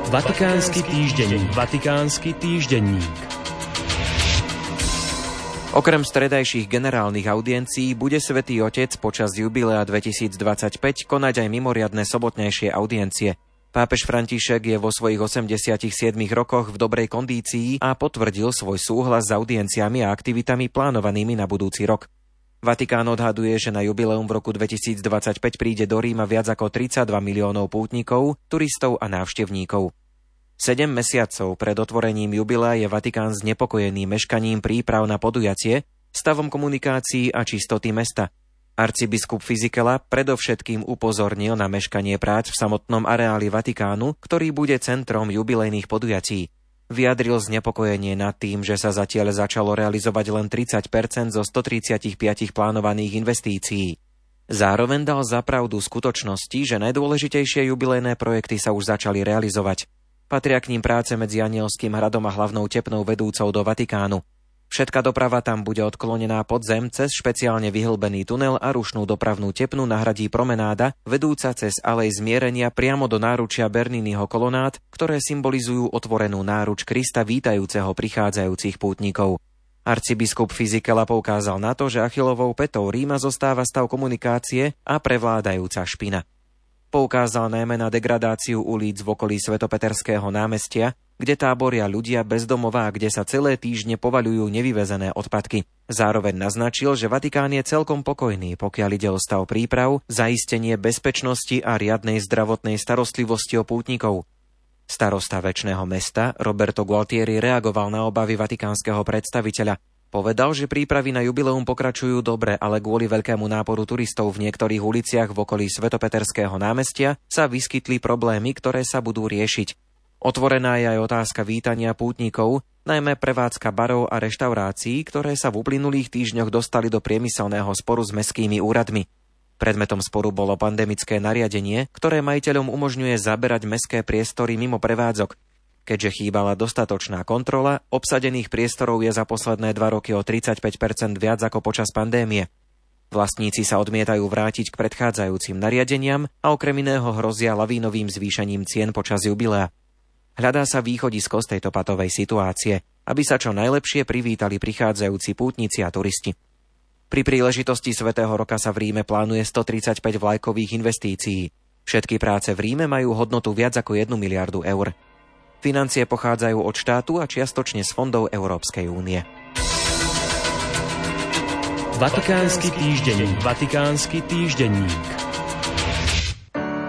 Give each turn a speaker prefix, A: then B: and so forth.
A: Vatikánsky týždenník. Vatikánsky týždenník.
B: Okrem stredajších generálnych audiencií bude Svätý Otec počas jubilea 2025 konať aj mimoriadne sobotnejšie audiencie. Pápež František je vo svojich 87 rokoch v dobrej kondícii a potvrdil svoj súhlas s audienciami a aktivitami plánovanými na budúci rok. Vatikán odhaduje, že na jubileum v roku 2025 príde do Ríma viac ako 32 miliónov pútnikov, turistov a návštevníkov. 7 mesiacov pred otvorením jubilea je Vatikán znepokojený meškaním príprav na podujatie, stavom komunikácií a čistoty mesta. Arcibiskup Fisichella predovšetkým upozornil na meškanie prác v samotnom areáli Vatikánu, ktorý bude centrom jubilejných podujatí. Vyjadril znepokojenie nad tým, že sa zatiaľ začalo realizovať len 30% zo 135 plánovaných investícií. Zároveň dal za pravdu skutočnosti, že najdôležitejšie jubilejné projekty sa už začali realizovať. Patria k ním práce medzi Anielským hradom a hlavnou tepnou vedúcou do Vatikánu. Všetká doprava tam bude odklonená pod zem cez špeciálne vyhlbený tunel a rušnú dopravnú tepnu nahradí promenáda vedúca cez alej zmierenia priamo do náručia Berniniho kolonád, ktoré symbolizujú otvorenú náruč Krista vítajúceho prichádzajúcich pútnikov. Arcibiskup Fisichella poukázal na to, že Achillovou pätou Ríma zostáva stav komunikácie a prevládajúca špina. Poukázal najmä na degradáciu ulíc v okolí Svetopeterského námestia, kde táboria ľudia bez domova a kde sa celé týždne povaľujú nevyvezené odpadky. Zároveň naznačil, že Vatikán je celkom pokojný, pokiaľ ide o stav príprav, zaistenie bezpečnosti a riadnej zdravotnej starostlivosti o pútnikov. Starosta Večného mesta Roberto Gualtieri reagoval na obavy vatikánskeho predstaviteľa. Povedal, že prípravy na jubileum pokračujú dobre, ale kvôli veľkému náporu turistov v niektorých uliciach v okolí Svetopeterského námestia sa vyskytli problémy, ktoré sa budú riešiť. Otvorená je aj otázka vítania pútnikov, najmä prevádzka barov a reštaurácií, ktoré sa v uplynulých týždňoch dostali do priemyselného sporu s mestskými úradmi. Predmetom sporu bolo pandemické nariadenie, ktoré majiteľom umožňuje zaberať mestské priestory mimo prevádzok. Keďže chýbala dostatočná kontrola, obsadených priestorov je za posledné 2 roky o 35% viac ako počas pandémie. Vlastníci sa odmietajú vrátiť k predchádzajúcim nariadeniam a okrem iného hrozia lavínovým zvýšením cien počas jubilea. Hľadá sa východisko z tejto patovej situácie, aby sa čo najlepšie privítali prichádzajúci pútnici a turisti. Pri príležitosti Svätého roka sa v Ríme plánuje 135 vlajkových investícií. Všetky práce v Ríme majú hodnotu viac ako 1 miliardu eur. Financie pochádzajú od štátu a čiastočne z fondov Európskej únie.
A: Vatikánsky týždenník. Vatikánsky týždenník.